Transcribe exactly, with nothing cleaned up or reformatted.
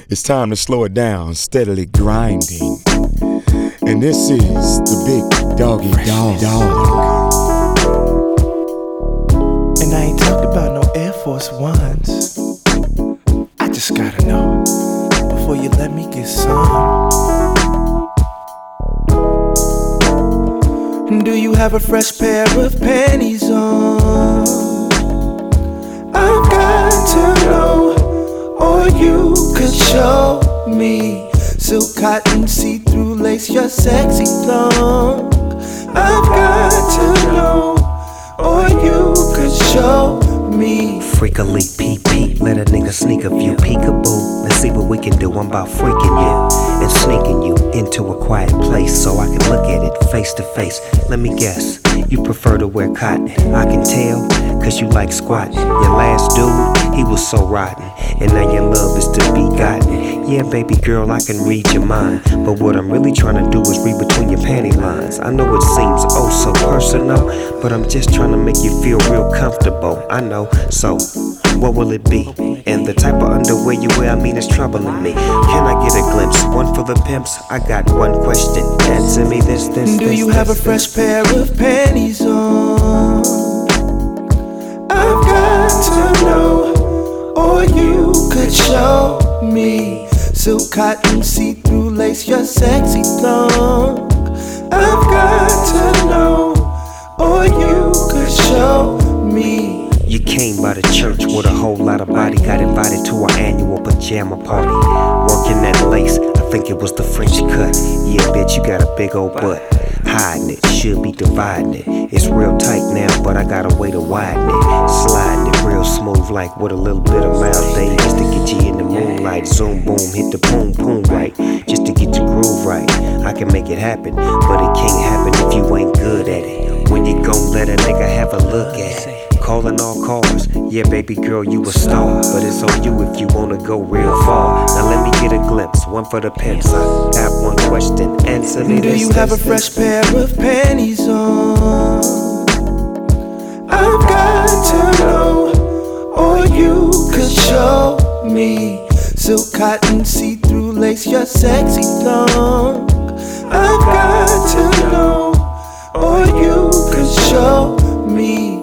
It's time to slow it down, steadily grinding. And this is the Big Doggy Dog. Dog. And I ain't talking about no Air Force Ones. I just gotta know before you let me get some. Do you have a fresh pair of panties on? I've got to know, or you could show me silk, cotton, see-through lace, your sexy thong. I've got to know, or you could show me. Freakily peep peep, let a nigga sneak a view. Peekaboo, let's see what we can do. I'm about freaking you and sneaking you into a quiet place so I can look at it face to face. Let me guess, you prefer to wear cotton. I can tell, cause you like squatting. Your last dude, he was so rotten, and now your love is to be gotten. Yeah, baby girl, I can read your mind, but what I'm really trying to do is read between your panty lines. I know it seems oh so personal, but I'm just trying to make you feel real comfortable. I know, so what will it be? And the type of underwear you wear, I mean, it's troubling me. Can I get a glimpse? One for the pimps? I got one question. Answer me this, this, Do this, you this, have a this, fresh this. pair of panties on? I've got to know, or you could show me silk, cotton, see-through lace, your sexy thong. I've got to know, or you could show me. You came by the church with a whole lot of body. Got invited to our annual pajama party. Working that lace, I think it was the French cut. Yeah, bitch, you got a big old butt. Hiding it, should be dividing it. It's real tight now, but I got a way to widen it. Sliding it real smooth, like with a little bit of mouth day, just to get you in the moonlight. Zoom, boom, hit the boom, boom right, just to get your groove right. I can make it happen, but it can't happen if you ain't good at it. When you gon' let a nigga have a look at it. Calling all cars, yeah, baby girl, you a star. But it's on you if you wanna go real far. Now let me get a glimpse, one for the pimps. I got one question, answer me Do this. you have a this, fresh this. pair of panties on? I've got to know, or you could show me silk, cotton, see-through lace, your sexy thong. I've got to know, or you could show me.